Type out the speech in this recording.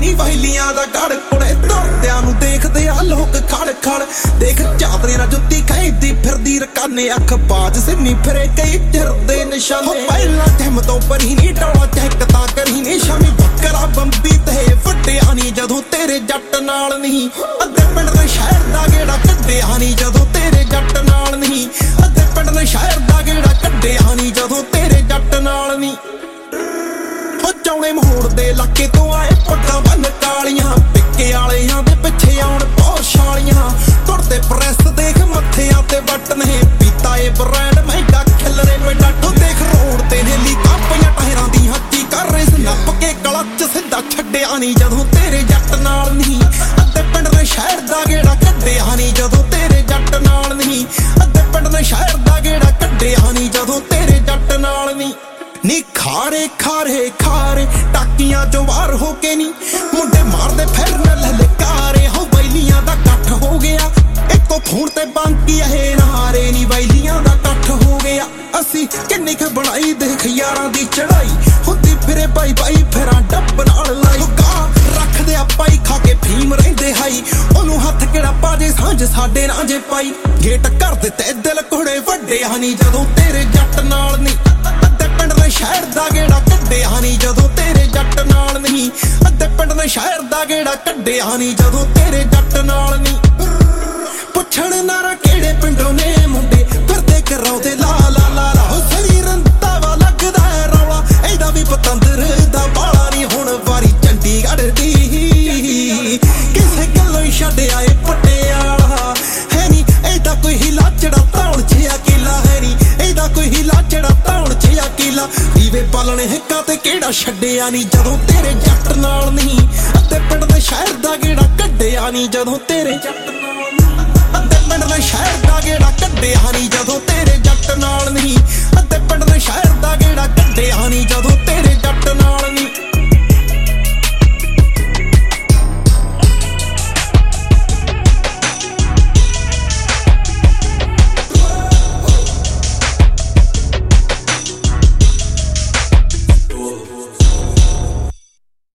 ਨੀ ਵਹਿਲੀਆਂ ਦਾ ਗੜ ਕੁੜੇ ਤੁਰਦਿਆਂ ਨੂੰ ਦੇਖਦੇ ਆ ਲੋਕ ਖੜ ਖੜ ਦੇਖ ਚਾਦਰੇ ਨਾਲ ਜੁੱਤੀ ਖੈਂਦੀ ਫਿਰਦੀ ਰਕਾਨੇ ਅੱਖ ਬਾਜ ਸਿੰਨੀ ਫਿਰੇ ਕਈ ਚਿਰਦੇ ਨਿਸ਼ਾਨੇ ਪਹਿਲਾਂ ਟਹਿਮ ਤੋਂ ਪਰੀ ਨੀ ਡੋਲਾ ਚੈੱਕ ਤਾਂ ਕਰੀ ਨੀ ਸ਼ਾਮੀ ਬੱਕਰਾ ਬੰਬੀ ਤੇ ਵੱਡਿਆ ਨੀ ਜਦੋਂ ਤੇਰੇ ਜੱਟ ਨਾਲ ਨਹੀਂ ਅੱਧੇ ਪਿੰਡ ਦੇ ਸ਼ਹਿਰ ਦਾ ਗੇੜਾ ਕੱਢਿਆ ਨੀ ਜਦੋਂ ਤੇਰੇ ਜੱਟ ਨਾਲ ਨਹੀਂ ਅੱਧੇ ਪਿੰਡ ਦੇ ਸ਼ਹਿਰ ਦਾ ਗੇੜਾ ਕੱਢਿਆ ਨੀ ਜਦੋਂ ਤੇਰੇ ਜੱਟ ਨਾਲ ਨਹੀਂ ਚੌਣੇ ਮੋੜ ਦੇ ਇਲਾਕੇ ਤੋਂ ਆਏ ਪੱਗਾਂ ਬੰਨ ਕਾਲੀਆਂ ਪਿੱਕੇ ਵਾਲਿਆਂ ਦੇ ਪਿੱਛੇ ਆਉਣ ਪੌਸ਼ਾਲੀਆਂ ਤੁਰਦੇ ਪ੍ਰੈਸ ਦੇਖ ਮੱਥਿਆਂ ਤੇ ਵੱਟ ਨੇ ਪੀਤਾ ਏ ਬ੍ਰਾਂਡ ਮਹਿੰਗਾ ਖਿਲਰੇ ਮੇਡਾ ਟੋ ਦੇਖ ਰੋਡ ਤੇ ਨੇਲੀ ਕਾਪੀਆਂ ਟਾਇਰਾਂ ਦੀ ਹੱਕੀ ਕਰ ਰਹੇ ਨੱਪ ਕੇ ਕਲੱਚ ਸਿੱਧਾ ਛੱਡਿਆ ਨਹੀਂ ਜਦੋਂ ਤੇਰੇ ਜੱਟ ਨਾਲ ਨਹੀਂ ਅੱਧੇ ਪਿੰਡ ਦੇ ਸ਼ਹਿਰ ਦਾ ਗੇੜਾ ਕੱਢਿਆ ਨਹੀਂ ਜਦੋਂ ਤੇਰੇ ਜੱਟ ਨਾਲ ਨਹੀਂ ਅੱਧੇ ਪਿੰਡ ਦੇ ਸ਼ਹਿਰ ਦਾ ਗੇੜਾ ਕੱਢਿਆ ਨਹੀਂ ਜਦੋਂ ਤੇਰੇ ਜੱਟ ਨਾਲ ਨਹੀਂ ਨੀ ਖਾਰੇ ਖਾਰੇ ਖਾਰੇ ਟਾਕੀਆਂ ਚੋਂ ਵਾਰ ਹੋ ਕੇ ਨੀ ਮੁੰਡੇ ਮਾਰਦੇ ਫਿਰਨ ਲਲਕਾਰੇ ਹੋ ਵੈਲੀਆਂ ਦਾ ਇਕੱਠ ਹੋ ਗਿਆ ਇੱਕੋ ਫੋਨ ਤੇ ਬਾਂਕੀ ਇਹ ਨਾਰੇ ਨੀ ਵੈਲੀਆਂ ਦਾ ਇਕੱਠ ਹੋ ਗਿਆ ਅਸੀਂ ਕਿੰਨੀ ਕੁ ਬਣਾਈ ਦੇਖ ਯਾਰਾਂ ਦੀ ਚੜਾਈ ਹੁੰਦੀ ਫਿਰੇ ਬਾਈ ਬਾਈ ਫੇਰਾਂ ਡੱਬ ਨਾਲ ਲਾਈ ਗਾ ਰੱਖਦੇ ਆ ਪਾਈ ਖਾ ਕੇ ਫੀਮ ਰਹਿੰਦੇ ਹਾਈ ਉਹਨੂੰ ਹੱਥ ਕਿਹੜਾ ਪਾਜੇ ਸਾਂਝ ਸਾਡੇ ਨਾਲ ਜੇ ਪਾਈ ਗੇਟ ਕਰ ਦਿੱਤੇ ਦਿਲ ਕੋੜੇ ਵੱਡੇ ਹਨੀ ਜਦੋਂ ਤੇਰੇ ਜੱਟ ਨਾਲ ਨਹੀਂ ਪਿੰਡ ਦੇ ਸ਼ਹਿਰ ਦਾ ਗੇੜਾ ਕੱਢਿਆ ਨੀ ਜਦੋਂ ਤੇਰੇ ਜੱਟ ਨਾਲ ਨਹੀਂ ਅੱਧੇ ਪਿੰਡ ਦੇ ਸ਼ਹਿਰ ਦਾ ਗੇੜਾ ਕੱਢਿਆ ਨੀ ਜਦੋਂ ਤੇਰੇ ਜੱਟ ਨਾਲ ਨਹੀਂ ਪੁੱਛਣ ਨਾਰਾ ਕਿਹੜੇ ਪਿੰਡੋਂ ਨੇ ਮੁੰਡੇ ਫਿਰਦੇ ਕਰਾਉਂਦੇ ਲਾ ਲਾ ਲਾ ਲਾ ਸਰੀਰ ਰੰਤਾਵਾ ਲੱਗਦਾ ਹੈ ਰੌਲਾ ਇਹਦਾ ਵੀ ਪਤੰਦਰ ਦਾ ਬਾਲਾ ਨਹੀਂ ਹੁਣ ਵਾਰੀ ਚੰਡੀਗੜ੍ਹ ਦੀ ਕਿਸੇ ਗੱਲੋਂ ਛੱਡ ਆਏ ਪਟਿਆਲਾ ਹੈ ਨੀ ਇਹਦਾ ਕੋਈ ਹਿਲਾ ਚੜਾ ਧੌਣ ਛਿਆ ਕਿਲਾ ਹੈ ਨੀ ਇਹਦਾ ਕੋਈ ਹਿਲਾ ਚੜਾ ਧੌਣ ਛਿਆ ਕਿਲਾ ਦੀਵੇ ਪਾਲਣੇ ਹਿੱਕਾ ਤੇ ਕਿਹੜਾ ਛੱਡਿਆ ਨੀ ਜਦੋਂ ਤੇਰੇ ਜੱਟ ਨਾਲ ਨਹੀਂ ਅੱਧੇ ਪਿੰਡ ਦੇ ਸ਼ਹਿਰ ਦਾ ਗੇੜਾ ਕੱਢਿਆ ਨੀ ਜਦੋਂ ਤੇਰੇ ਜੱਟ ਨਾਲ ਅੱਧੇ ਪਿੰਡ ਦੇ ਸ਼ਹਿਰ ਦਾ ਗੇੜਾ ਕੱਢਿਆ ਨੀ ਜਦੋਂ ਤੇਰੇ